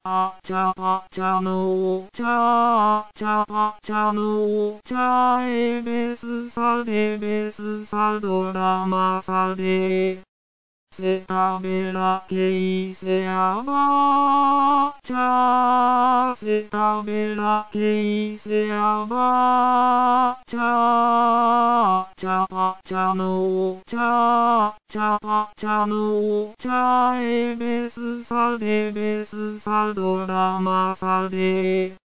あちゃあちゃのちゃあちゃあちゃのちゃえべすさでべすさドラマさでせたべらけいせやばちゃせたべらけいせやばちゃちゃあちゃのちゃちゃあちゃのちゃえべすさでべすさドラマさで